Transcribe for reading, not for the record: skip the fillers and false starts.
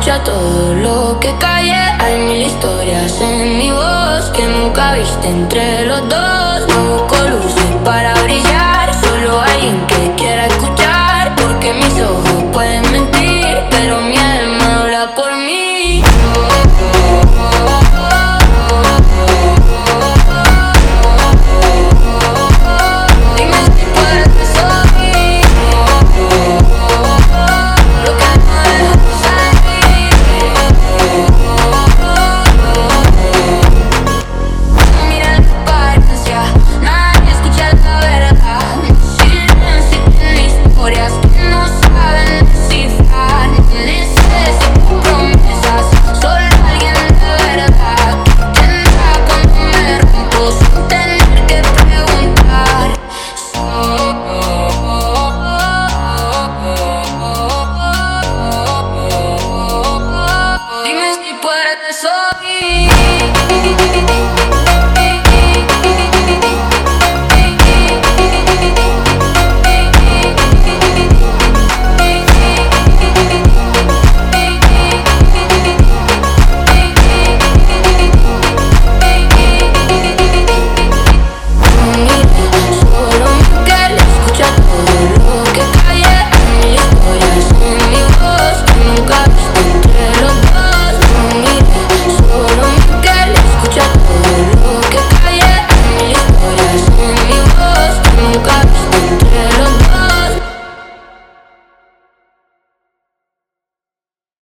escucha todo lo que calle. Hay mil historias en mi voz que nunca viste entre los dos. No busco luces para brillar, solo alguien que quiera escuchar, porque mis ojos pueden mentir.